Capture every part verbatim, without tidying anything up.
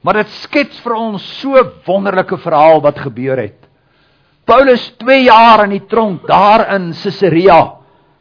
Maar dit skets vir ons so wonderlike verhaal wat gebeur het. Paulus twee jaar in die tronk, daar in Caesarea,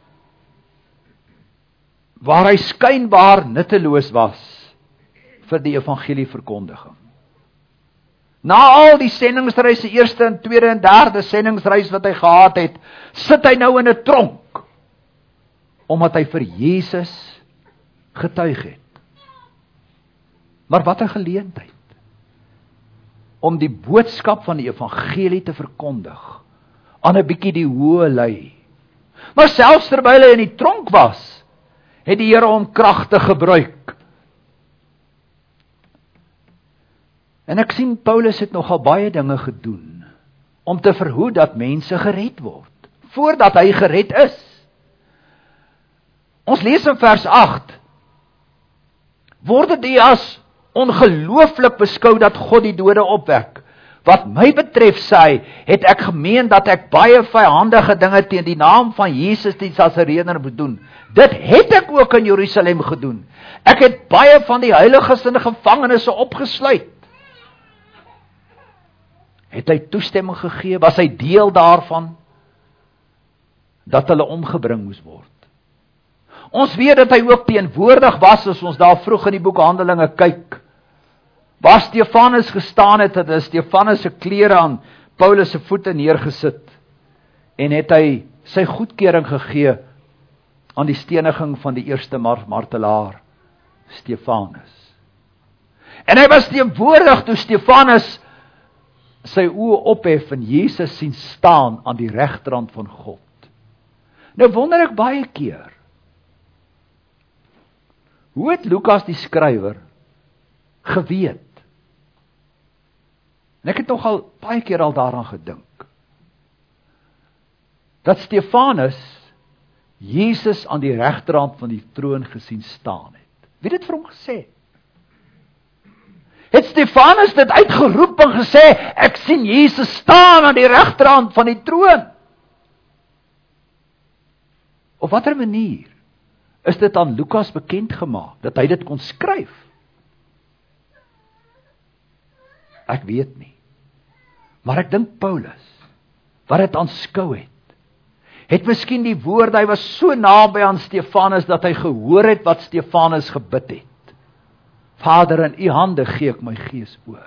waar hy skynbaar nutteloos was vir die evangelie verkondiging. Na al die sendingsreise, eerste en tweede en derde sendingsreis wat hy gehad het, sit hy nou in 'n tronk, omdat hy vir Jesus getuig het. Maar wat 'n geleentheid om die boodskap van die evangelie te verkondig aan 'n bietjie die hoë lei. Maar selfs terwyl hy in die tronk was, het die Here hom kragtig gebruik. En ek sien Paulus het nogal baie dinge gedoen om te verhoed dat mense gered word, voordat hy gered is. Ons lees in vers agt, word dit as ongelooflik beskou dat God die dode opwek. Wat my betref, sê hy, het ek gemeen dat ek baie vyhandige dinge teen die naam van Jesus die Nasareëner moet doen. Dit het ek ook in Jerusalem gedoen. Ek het baie van die heiliges in gevangenisse opgesluit. Het hy toestemming gegee, was hy deel daarvan, dat hulle omgebring moes word. Ons weet dat hy ook teenwoordig was, as ons daar vroeg in die boek Handelinge kyk, waar Stefanus gestaan het, het is Stefanus se klere aan Paulus se voete neergesit, en het hy sy goedkeuring gegee aan die steniging van die eerste martelaar, Stefanus. En hy was teenwoordig toe Stefanus sy oë ophef en Jesus sien staan aan die regterhand van God. Nou wonder ek baie keer, hoe het Lukas die skrywer geweet? En ek het nog al baie keer al daaraan gedink, dat Stefanus Jesus aan die regterhand van die troon gesien staan het. Wie het dit vir hom gesê? Het Stefanus dit uitgeroep en gesê, ek sien Jesus staan aan die regterhand van die troon? Op watter manier is dit aan Lukas bekend gemaak, dat hy dit kon skryf? Ek weet nie. Maar ek dink Paulus, wat het aanskou het, het miskien die woorde, hy was so naby aan Stefanus, dat hy gehoor het wat Stefanus gebid het. Vader, in u hande gee ek my gees oor.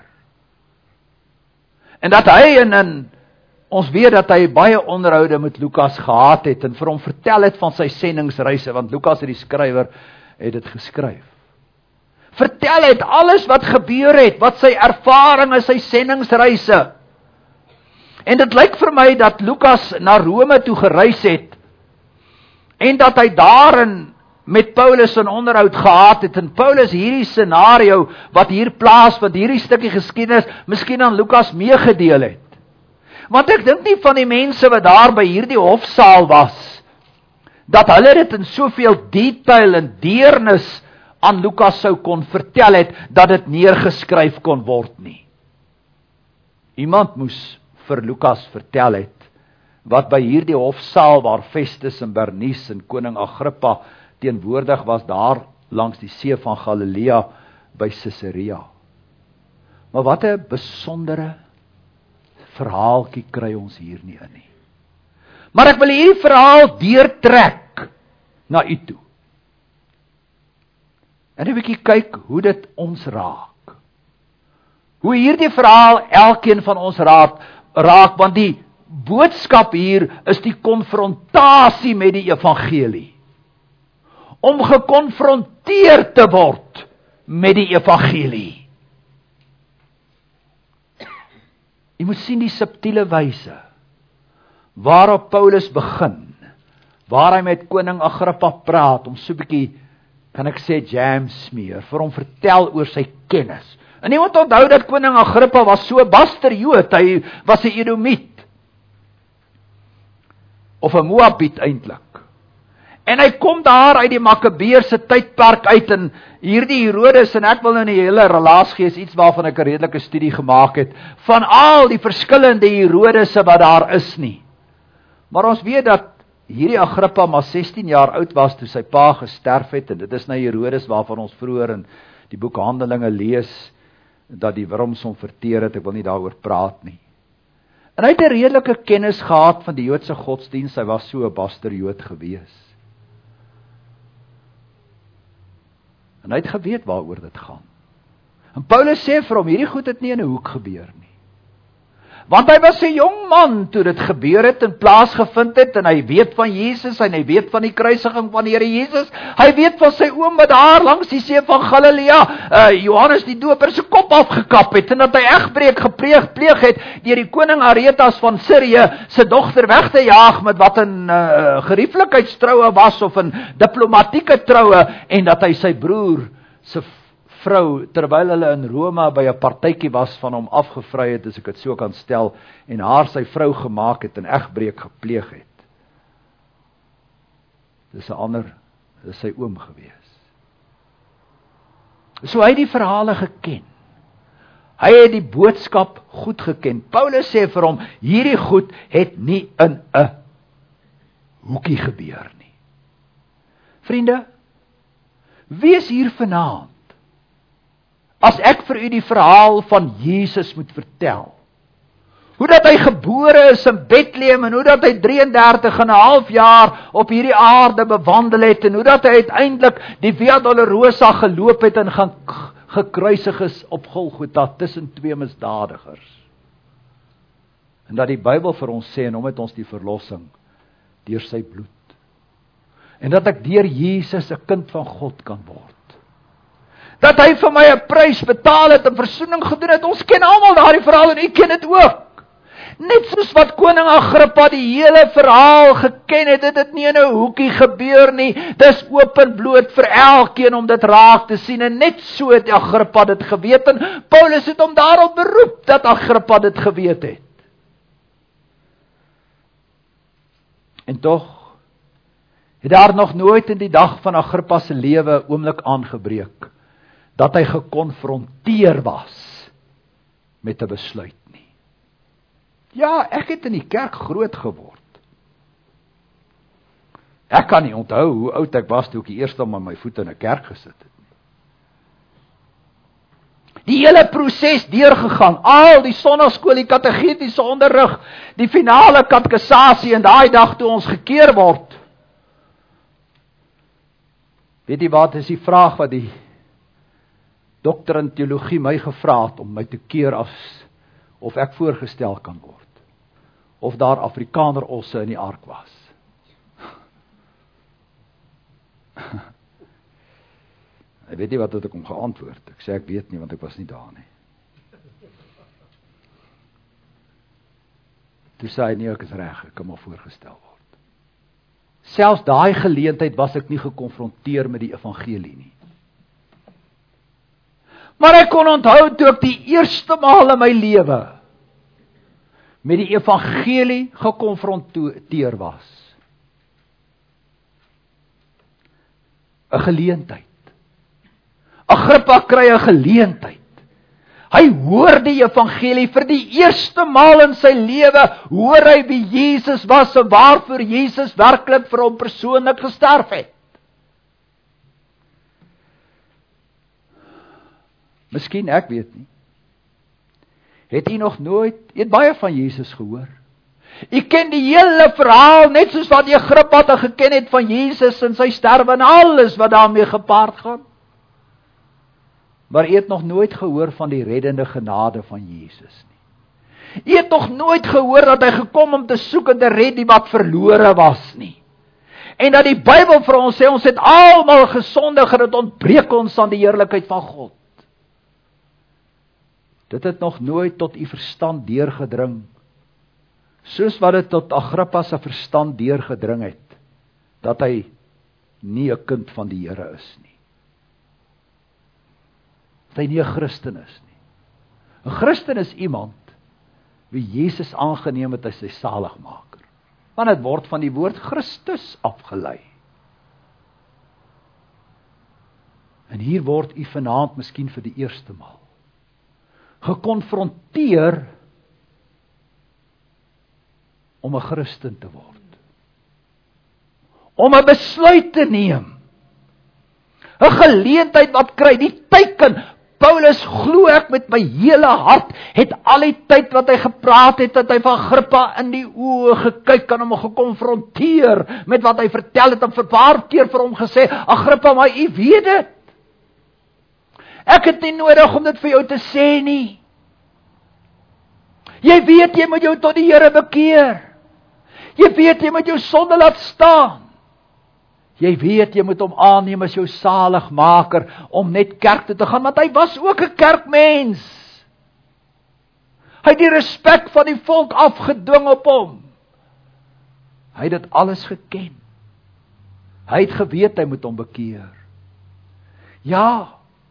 En dat hy in, in ons weet dat hy baie onderhoude met Lukas gehad het, en vir hom vertel het van sy sendingsreise, want Lukas het die skrywer, het dit geskryf. Vertel het alles wat gebeur het, wat sy ervaring is, sy sendingsreise. En dit lyk vir my dat Lukas na Rome toe gereis het, en dat hy daarin met Paulus 'n onderhoud gehad het, en Paulus hierdie scenario, wat hier plaasvind, hierdie stukkie geskiedenis, miskien aan Lukas meegedeel het. Want ek dink nie van die mense wat daar by hierdie hofsaal was, dat hulle dit in soveel detail en deernis aan Lukas sou kon vertel het, dat dit neergeskryf kon word nie. Iemand moes vir Lukas vertel het, wat by hierdie hofsaal waar Festus en Bernice en koning Agrippa teenwoordig was, daar langs die see van Galilea by Caesarea. Maar wat 'n besondere verhaaltjie kry ons hier nie in nie. Maar ek wil hierdie verhaal deurtrek na u toe. En 'n bietjie kyk hoe dit ons raak. Hoe hierdie verhaal elkeen van ons raak, raak, want die boodskap hier is die konfrontasie met die evangelie. Om gekonfronteer te word met die evangelie. Jy moet sien die subtiele wyse waarop Paulus begin, waar hy met koning Agrippa praat, om so 'n bietjie, kan ek sê, jam smeer, vir hom vertel oor sy kennis. En jy moet onthou dat koning Agrippa was so 'n baster Jood, hy was 'n Edomiet, of 'n Moabiet eintlik. En hy kom daar uit die Makabeërse tydperk uit, en hierdie Herodes, en ek wil in die hele relaas gee, is iets waarvan ek 'n redelike studie gemaak het, van al die verskillende Herodese wat daar is nie. Maar ons weet dat hierdie Agrippa maar sestien jaar oud was, toe sy pa gesterf het, en dit is nou Herodes waarvan ons vroeër in die boek Handelinge lees, dat die wurms hom verteer het, ek wil nie daaroor praat nie. En hy het 'n redelike kennis gehad van die Joodse godsdienst, hy was so 'n baster Jood gewees. En hy het geweet waaroor dit gaan. En Paulus sê vir hom, hierdie goed het nie in 'n hoek gebeur nie. Want hy was 'n jong man toe dit gebeur het en plaasgevind het, en hy weet van Jesus, en hy weet van die kruisiging van die Here Jesus, hy weet van sy oom wat daar langs die see van Galilea, uh, Johannes die Doper se kop afgekap het, en dat hy egbreek gepleeg pleeg het, deur die koning Aretas van Sirië, sy dogter weg te jaag, met wat 'n uh, gerieflikheidstroue was, of 'n diplomatieke troue, en dat hy sy broer, sy vrou, terwyl hulle in Rome by 'n partytjie was, van hom afgevry het, as ek dit so kan stel, en haar sy vrou gemaak het, en egbreek gepleeg het. Dis 'n ander, dis sy oom gewees. So hy het die verhale geken. Hy het die boodskap goed geken. Paulus sê vir hom, hierdie goed het nie in 'n hoekie gebeur nie. Vriende, wie is hier vanaand? As ek vir u die verhaal van Jesus moet vertel, hoe dat hy gebore is in Bethlehem, en hoe dat hy drieëndertig en 'n half jaar op hierdie aarde bewandel het, en hoe dat hy uiteindelik die Via Dolorosa geloop het, en gaan gekruisig is op Golgotha, tussen twee misdadigers. En dat die Bybel vir ons sê, en hom het ons die verlossing, deur sy bloed. En dat ek deur Jesus 'n kind van God kan word. Dat hy vir my 'n prys betaal het en versoening gedoen het. Ons ken almal daardie verhaal en u ken dit ook. Net soos wat koning Agrippa die hele verhaal geken het, het dit nie in 'n hoekie gebeur nie. Dis openbloot vir elkeen om dit raak te sien, en net so het Agrippa dit geweet, en Paulus het hom daarop beroep dat Agrippa dit geweet het. En tog het daar nog nooit in die dag van Agrippa se lewe 'n oomblik aangebreek dat hy gekonfronteer was met 'n besluit nie. Ja, ek het in die kerk groot geword. Ek kan nie onthou hoe oud ek was toe ek die eerste maal my voet in 'n kerk gesit het. Die hele proses deurgegaan, al die sonnaskool, die kategetiese onderrig, die finale katekisasie, en daai dag toe ons gekeer word. Weet jy wat is die vraag wat die dokter in teologie my gevra het om my te keer as of ek voorgestel kan word, of daar Afrikaner osse in die ark was. Ek weet nie wat het ek om geantwoord. Ek sê ek weet nie, want ek was nie daar nie. Toe sê hy, nee, ek is reg, ek kan maar voorgestel word. Selfs daai geleentheid was ek nie gekonfronteer met die evangelie nie. Maar ek kon onthou toe ek die eerste maal in my lewe met die evangelie gekonfronteer was. 'n Geleentheid. Agrippa kry 'n geleentheid. Hy hoor die evangelie vir die eerste maal in sy lewe, hoor hy wie Jesus was en waarvoor Jesus werklik vir hom persoonlik gesterf het. Miskien, ek weet nie. Het u nog nooit, u het baie van Jesus gehoor. U ken die hele verhaal, net soos wat Agrippa het geken het van Jesus en sy sterwe en alles wat daarmee gepaard gaan. Maar u het nog nooit gehoor van die reddende genade van Jesus nie. U het nog nooit gehoor dat hy gekom om te soek en te red die wat verlore was nie. En dat die Bybel vir ons sê, ons het almal gesondig en dit ontbreek ons aan die heerlikheid van God. Dit het nog nooit tot u verstand deurgedring, soos wat dit tot Agrippa se verstand deurgedring het, dat hy nie 'n kind van die Here is nie. Dat hy nie 'n Christen is nie. 'n Christen is iemand wie Jesus aangeneem het as sy saligmaker. Want dit word van die woord Christus afgelei. En hier word u vanaand miskien vir die eerste maal gekonfronteer om 'n Christen te word. Om 'n besluit te neem. 'n Geleentheid wat kry, die teiken. Paulus glo ek met my hele hart, het al die tyd wat hy gepraat het, dat hy van Agrippa in die oë gekyk en hom gekonfronteer met wat hy vertel het, en vir paar keer vir hom gesê, Agrippa, maar u weet dit. Ek het nie nodig om dit vir jou te sê nie. Jy weet, jy moet jou tot die Here bekeer. Jy weet, jy moet jou sonde laat staan. Jy weet, jy moet hom aanneem as jou saligmaker, om net kerk toe te gaan, want hy was ook 'n kerkmens. Hy het die respek van die volk afgedwing op hom. Hy het dit alles geken. Hy het geweet, hy moet hom bekeer. Ja,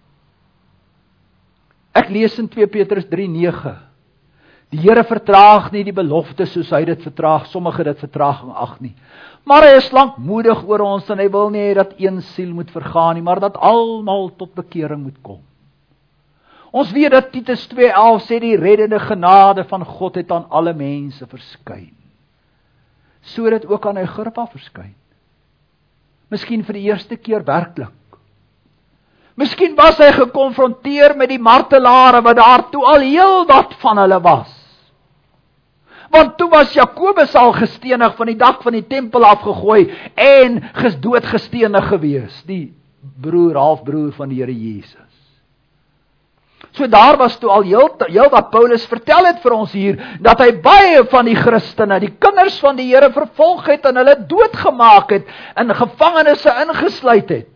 ek lees in twee Petrus drie nege, die Here vertraag nie die belofte soos hy dit vertraag, sommige dit vertraging ag nie. Maar hy is lankmoedig oor ons en hy wil nie hê dat een siel moet vergaan nie, maar dat almal tot bekering moet kom. Ons weet dat Titus twee elf sê die reddende genade van God het aan alle mense verskyn. So dit ook aan Agrippa verskyn. Miskien vir die eerste keer werklik. Miskien was hy gekonfronteer met die martelare wat daar toe al heel wat van hulle was. Want toe was Jakobus al gestenig van die dak van die tempel afgegooi en doodgestenig gewees, die broer, halfbroer van die Here Jesus. So daar was toe al heel, heel wat Paulus vertel het vir ons hier, dat hy baie van die Christene, die kinders van die Here vervolg het en hulle doodgemaak het, in gevangenisse ingesluit het.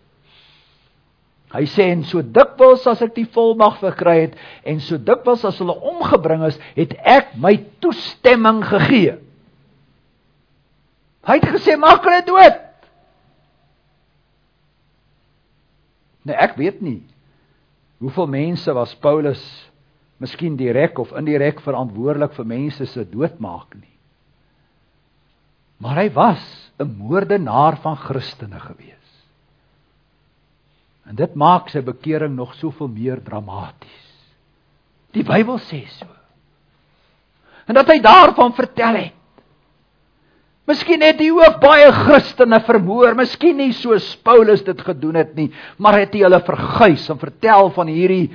Hy sê, en so dikwels as ek die volmag verkry het, en so dikwels as hulle omgebring is, het ek my toestemming gegee. Hy het gesê, maak hulle dood. Nee, ek weet nie, hoeveel mense was Paulus, miskien direk of indirek verantwoordelik vir mense se doodmaak nie. Maar hy was 'n moordenaar van Christene gewees. En dit maak sy bekering nog soveel meer dramaties. Die Bybel sê so. En dat hy daarvan vertel het. Miskien het hy ook baie Christene vermoor, miskien nie soos Paulus dit gedoen het nie, maar het hy hulle verguis en vertel van hierdie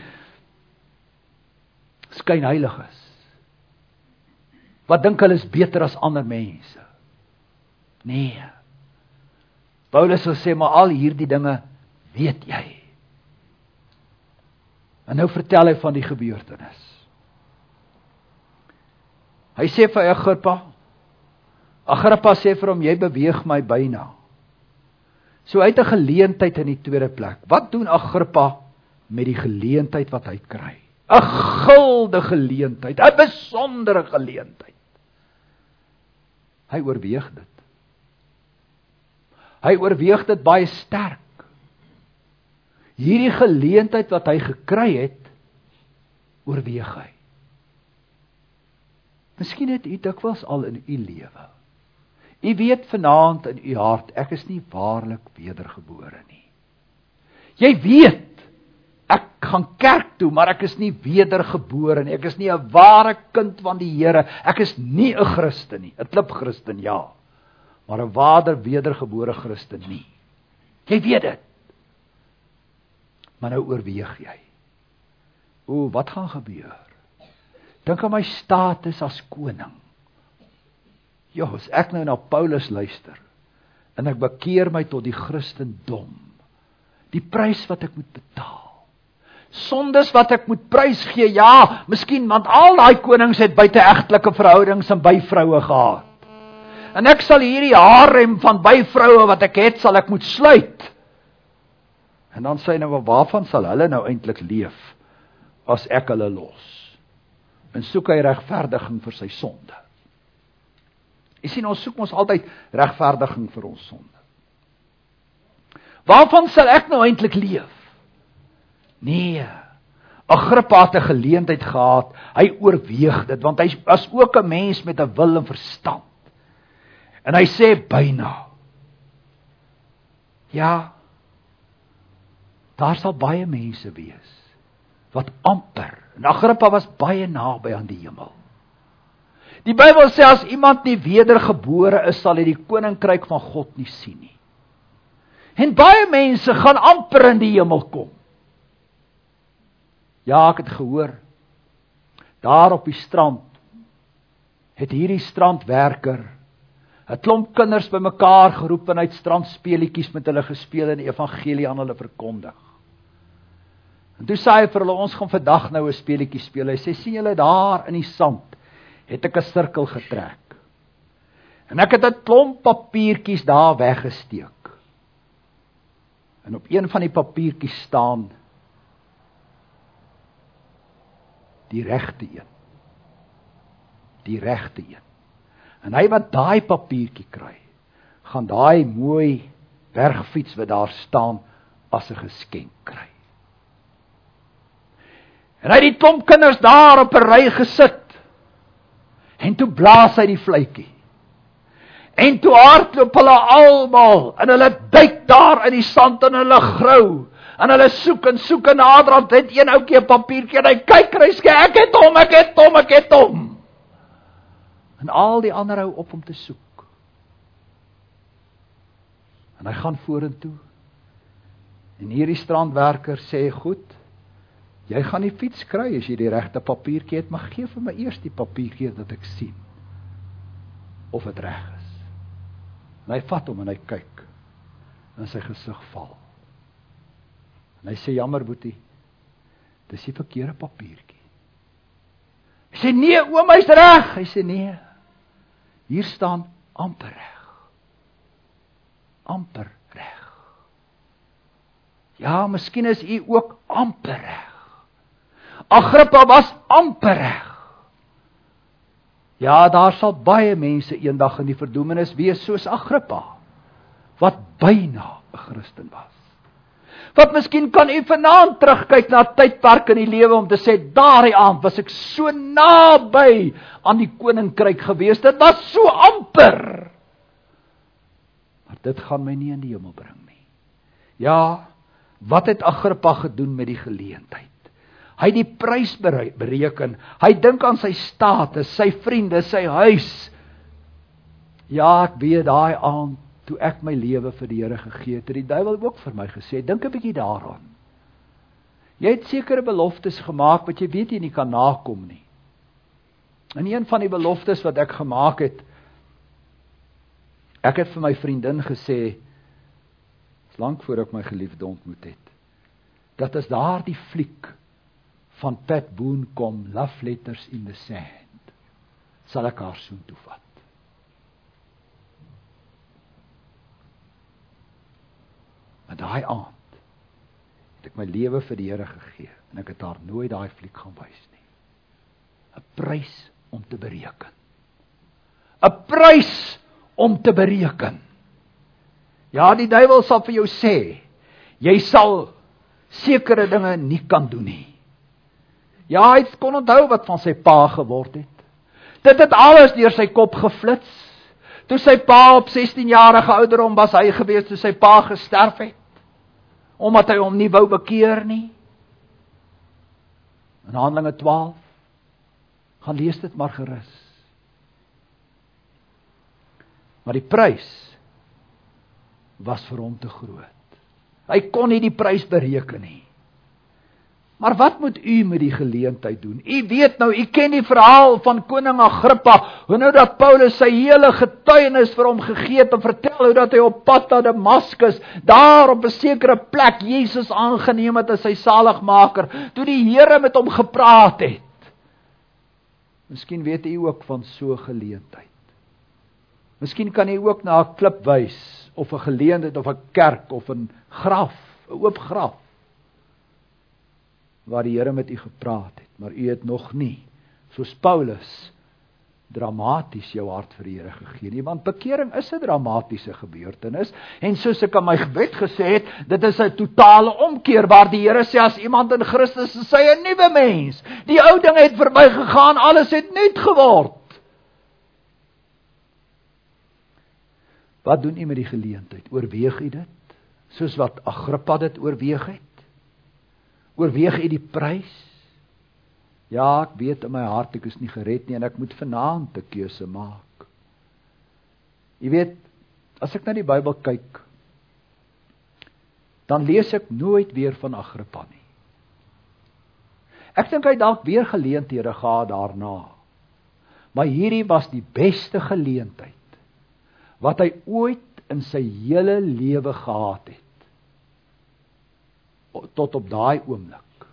skynheiliges. Wat dink hulle is beter as ander mense? Nee. Paulus wil sê, maar al hierdie dinge weet jy. En nou vertel hy van die gebeurtenis. Hy sê vir Agrippa, Agrippa sê vir hom, jy beweeg my byna. So hy het 'n geleentheid in die tweede plek. Wat doen Agrippa met die geleentheid wat hy kry? 'n Gulde geleentheid, 'n besondere geleentheid. Hy oorweeg dit. Hy oorweeg dit baie sterk. Hierdie geleentheid wat hy gekry het, oorweeg hy. Miskien het u dikwels al in u lewe. U weet vanaand in u hart, ek is nie waarlik wedergebore nie. Jy weet, ek gaan kerk toe, maar ek is nie wedergebore nie. Ek is nie 'n ware kind van die Here. Ek is nie 'n Christen nie. 'n Klip Christen, ja. Maar 'n ware wedergebore Christen nie. Jy weet dit. Maar nou oorweeg jy. O, wat gaan gebeur? Dink aan my status as koning. Ja, as ek nou na Paulus luister, en ek bekeer my tot die Christendom, die prys wat ek moet betaal, sondes wat ek moet prys gee, ja, miskien, want al die konings het buiteegtelike verhoudings en byvroue gehad. En ek sal hierdie harem van byvroue wat ek het, sal ek moet sluit. En dan sê hy nou, waarvan sal hulle nou eintlik leef, as ek hulle los? En soek hy regverdiging vir sy sonde. Jy sien, ons soek ons altyd regverdiging vir ons sonde. Waarvan sal ek nou eintlik leef? Nee, Agrippa het 'n geleentheid gehad, hy oorweeg dit, want hy was ook 'n mens met 'n wil en verstand. En hy sê byna, ja, daar sal baie mense wees, wat amper, en Agrippa was baie naby aan die hemel. Die Bybel sê, as iemand nie wedergebore is, sal hy die koninkryk van God nie sien nie. En baie mense gaan amper in die hemel kom. Ja, ek het gehoor, daar op die strand, het hierdie strandwerker, 'n klomp kinders bymekaar geroep en uit strandspeletjies met hulle gespeel en die evangelie aan hulle verkondig. En toe sê hy vir hulle, ons gaan vandag nou 'n speletjie speel. Hy sê, sien julle daar in die sand, het ek 'n sirkel getrek. En ek het 'n klomp papiertjies daar weggesteek. En op een van die papiertjies staan die regte een. Die regte een. En hy wat daai papiertjie kry, gaan daai mooi bergfiets wat daar staan as 'n geskenk kry. En hy het die klomp kinders daar op 'n ry gesit. En toe blaas hy die fluitjie. En toe hardloop hulle almal en hulle duik daar in die sand en hulle grou. En hulle soek en soek en naderhand het een ouetjie 'n papiertjie en hy kyk en hy sê, ek het hom, ek het hom, ek het hom. En al die ander hou op om te soek. En hy gaan vorentoe. En hierdie strandwerker sê, goed, jy gaan die fiets kry as jy die regte papiertjie het, maar gee vir my eers die papiertjie dat ek sien of dit reg is. En hy vat hom en hy kyk. En sy gesig val. En hy sê, jammer boetie, dis die verkeerde papiertjie. Hy sê, nee oom, hy's reg. Hy sê, nee, hier staan amper reg. Amper reg. Ja, miskien is u ook amper reg. Agrippa was amper reg. Ja, daar sal baie mense eendag in die verdoemenis wees soos Agrippa, wat byna 'n Christen was. Wat miskien kan u vanaand terugkyk na tydperk in die lewe om te sê, daardie aand was ek so naby aan die koninkryk gewees, dit was so amper. Maar dit gaan my nie in die hemel bring nie. Ja, wat het Agrippa gedoen met die geleentheid? Hy het die prys bereken, hy dink aan sy status, sy vriende, sy huis. Ja, ek weet daai aand, toe ek my lewe vir die Here gegee het, het die duiwel ook vir my gesê, dink 'n bietjie daaraan. Jy het sekere beloftes gemaak, wat jy weet jy nie kan nakom nie. En een van die beloftes wat ek gemaak het, ek het vir my vriendin gesê, lank voor ek my geliefde ontmoet het, dat as daar die fliek van Pat Boone kom, Love Letters in the Sand, sal ek haar soen toevat. Maar daai aand het ek my lewe vir die Here gegee en ek het haar nooit daai fliek gaan wys nie. 'n Prys om te bereken. 'n Prys om te bereken. Ja, die duiwel sal vir jou sê, jy sal sekere dinge nie kan doen nie. Ja, hy kon onthou wat van sy pa geword het. Dit het alles deur sy kop geflits. Toe sy pa op sestienjarige ouderdom was hy gewees, toe sy pa gesterf het, omdat hy hom nie wou bekeer nie. In Handelinge twaalf, gaan lees dit maar gerus. Maar die prys was vir hom te groot. Hy kon nie die prys bereken nie. Maar wat moet u met die geleentheid doen? U weet nou, u ken die verhaal van koning Agrippa, hoe nou dat Paulus sy hele getuienis vir hom gegee het, en vertel hoe dat hy op pad na Damaskus, daar op 'n sekere plek, Jesus aangeneem het as sy saligmaker, toe die Here met hom gepraat het. Miskien weet u ook van so 'n geleentheid. Miskien kan u ook na 'n klip wys, of 'n geleentheid, of 'n kerk, of 'n graf, 'n oop graf, waar die Here met u gepraat het, maar u het nog nie, soos Paulus, dramaties jou hart vir die Here gegee nie, want bekering is 'n dramatiese gebeurtenis, en soos ek aan my gebed gesê het, dit is 'n totale omkeer, waar die Here sê, as iemand in Christus is, hy 'n nuwe mens, die ou dinge het verby gegaan, alles het nuut geword. Wat doen u met die geleentheid? Oorweeg u dit, soos wat Agrippa dit oorweeg het? Oorweeg u die prys? Ja, ek weet in my hart, ek is nie gered nie, en ek moet vanaand 'n keuse maak. Jy weet, as ek na die Bybel kyk, dan lees ek nooit weer van Agrippa nie. Ek dink hy het dalk weer geleenthede gehad daarna. Maar hierdie was die beste geleentheid wat hy ooit in sy hele lewe gehad het. Tot op daai oomblik.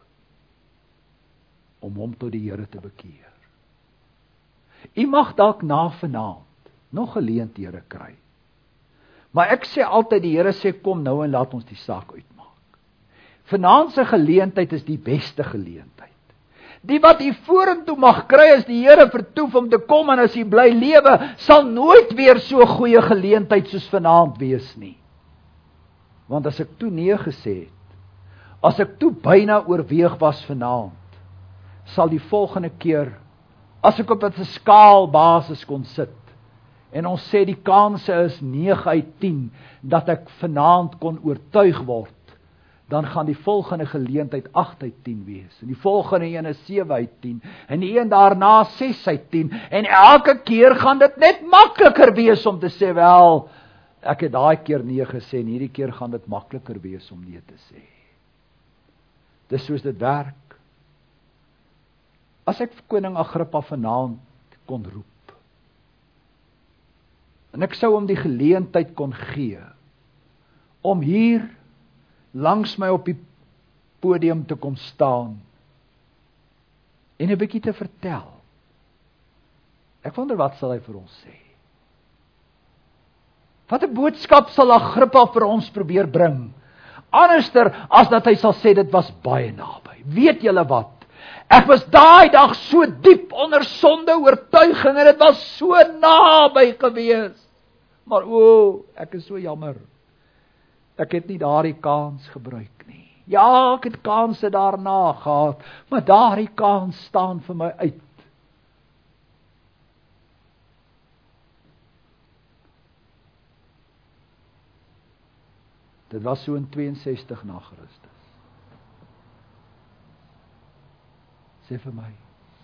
Om hom tot die Here te bekeer. U mag dalk na vanaand nog geleenthede kry. Maar ek sê altyd, die Here sê, kom nou en laat ons die saak uitmaak. Vanaand se geleentheid is die beste geleentheid. Die wat u vorentoe mag kry, as die Here vertoef om te kom en as u bly lewe, sal nooit weer so goeie geleentheid soos vanaand wees nie. Want as ek toe nee gesê het, as ek toe byna oorweeg was vanaand, sal die volgende keer, as ek op 'n skaalbasis kon sit, en ons sê die kanse is nege uit tien, dat ek vanaand kon oortuig word, dan gaan die volgende geleentheid agt uit tien wees, en die volgende een is sewe uit tien, en die een daarna ses uit tien, en elke keer gaan dit net makliker wees om te sê, wel, ek het daai keer nee gesê, en hierdie keer gaan dit makliker wees om nee te sê. Dis soos dit werk. As ek koning Agrippa vanaand kon roep, en ek sou hom die geleentheid kon gee, om hier langs my op die podium te kom staan, en 'n bietjie te vertel. Ek wonder wat sal hy vir ons sê? Wat 'n boodskap sal Agrippa vir ons probeer bring? Anderster as dat hy sal sê, dit was baie naby. Weet julle wat? Ek was daai dag so diep onder sonde oortuiging, en dit was so naby gewees. Maar o, ek is so jammer. Ek het nie daardie kans gebruik nie. Ja, ek het kanse daarna gehad, maar daardie kans staan vir my uit. Dit was so in twee sestig na Christus. Sê vir my,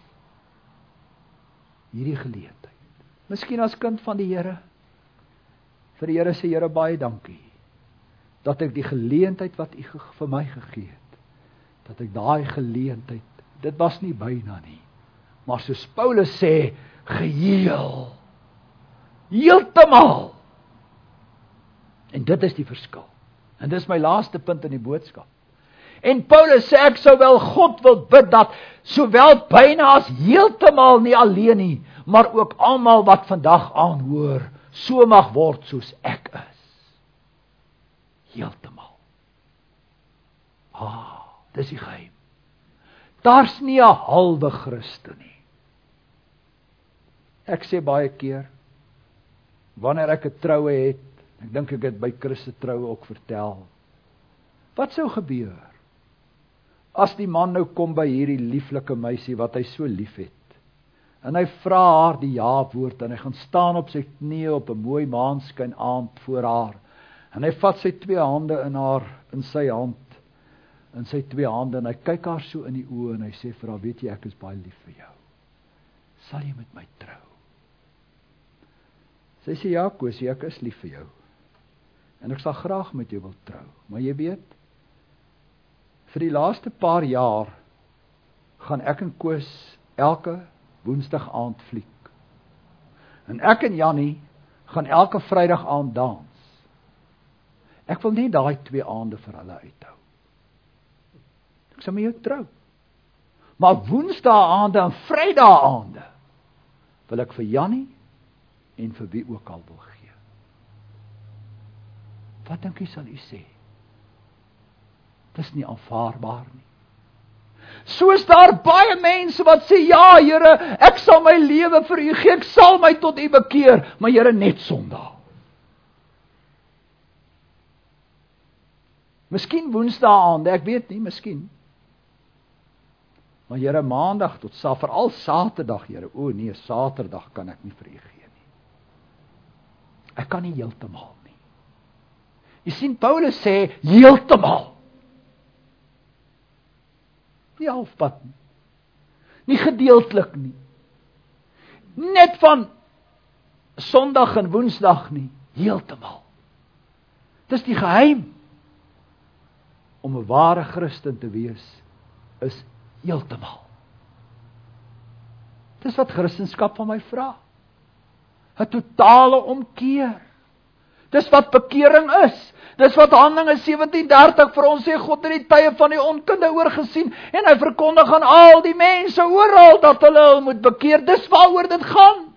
hierdie geleentheid, miskien as kind van die Here, vir die Here sê, Here, baie dankie, dat ek die geleentheid wat U vir my gegee het, dat ek daai geleentheid, dit was nie byna nie, maar soos Paulus sê, geheel, heeltemal, en dit is die verskil, en dit is my laaste punt in die boodskap. En Paulus sê, ek sou wel God wil bid, dat sowel byna as heeltemal nie alleen nie, maar ook almal wat vandag aanhoor, so mag word soos ek is. Heeltemal. Ah, dis die geheim. Daar's nie 'n halwe Christen nie. Ek sê baie keer, wanneer ek 'n troue het, ek dink ek het by Chris se troue ook vertel, wat sou gebeur as die man nou kom by hierdie lieflike meisie wat hy so lief het, en hy vra haar die ja-woord, en hy gaan staan op sy knieë op 'n mooi maanskyn aand voor haar, en hy vat sy twee hande in haar, in sy hand, in sy twee hande, en hy kyk haar so in die oë, en hy sê vir haar, weet jy, ek is baie lief vir jou, sal jy met my trou? Sy sê, ja Kosie, ek is lief vir jou, en ek sal graag met jou wil trou, maar jy weet, vir die laaste paar jaar, gaan ek en Koos elke woensdag aand fliek, en ek en Jannie, gaan elke vrydag aand dans, ek wil nie daai twee aande vir hulle uithou, ek sal met jou trou, maar woensdag aande en vrydag aande, wil ek vir Jannie, en vir wie ook al wil gee. Wat dink jy sal u sê? Dis nie aanvaarbaar nie. Soos daar baie mense wat sê, ja Here, ek sal my lewe vir u gee, ek sal my tot u bekeer, maar Here, net Sondag. Miskien woensdae aande, ek weet nie, miskien. Maar Here, maandag tot sa, veral Saterdag, Here, o nee, Saterdag kan ek nie vir u gee nie. Ek kan nie heeltemal nie. Jy sien, Paulus sê, heeltemal. Nie halfpad nie. Nie gedeeltelik nie. Net van Sondag en Woensdag nie. Heeltemal. Dis die geheim om 'n ware Christen te wees, is Heeltemal. Dis wat Christendom van my vra. 'n Totale omkeer. Dis wat bekering is. Dis wat Handelinge sewentien dertig vir ons sê, God het die tye van die onkunde oorgesien, en hy verkondig aan al die mense oral, dat hulle hul moet bekeer. Dis waaroor dit gaan.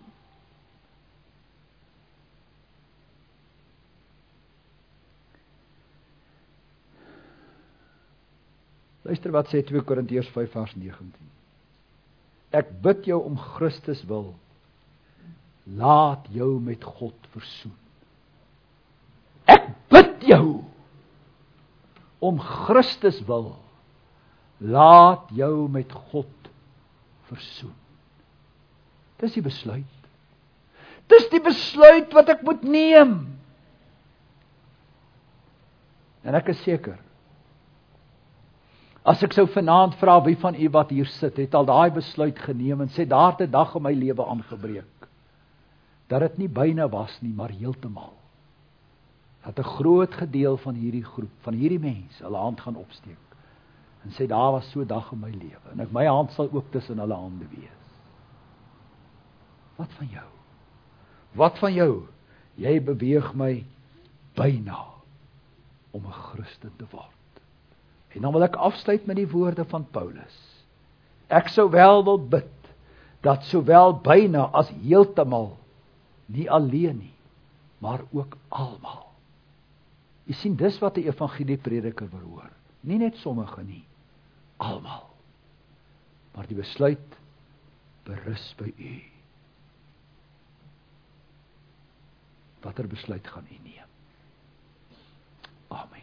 Luister wat sê twee Korintiërs vyf vers negentien. Ek bid jou om Christus wil, laat jou met God versoen. Ek bid jou om Christus wil, laat jou met God versoen. Dis die besluit. Dis die besluit wat ek moet neem. En ek is seker, as ek sou vanaand vra wie van u wat hier sit, het al daai besluit geneem en sê, daar het 'n dag in my lewe aangebreek, dat dit nie byna was nie, maar heeltemal. Dat 'n groot gedeel van hierdie groep, van hierdie mense, hulle hand gaan opsteek, en sê, daar was so 'n dag in my lewe, en ek my hand sal ook tussen hulle hande wees. Wat van jou? Wat van jou? Jy beweeg my byna om 'n Christen te word. En dan wil ek afsluit met die woorde van Paulus. Ek sou wel wil bid, dat sowel byna as heeltemal, nie alleen nie, maar ook almal. Jy sien, dis wat 'n evangelieprediker verhoor. Nie net sommige nie, almal. Maar die besluit berus by u. Watter besluit gaan u neem? Amen.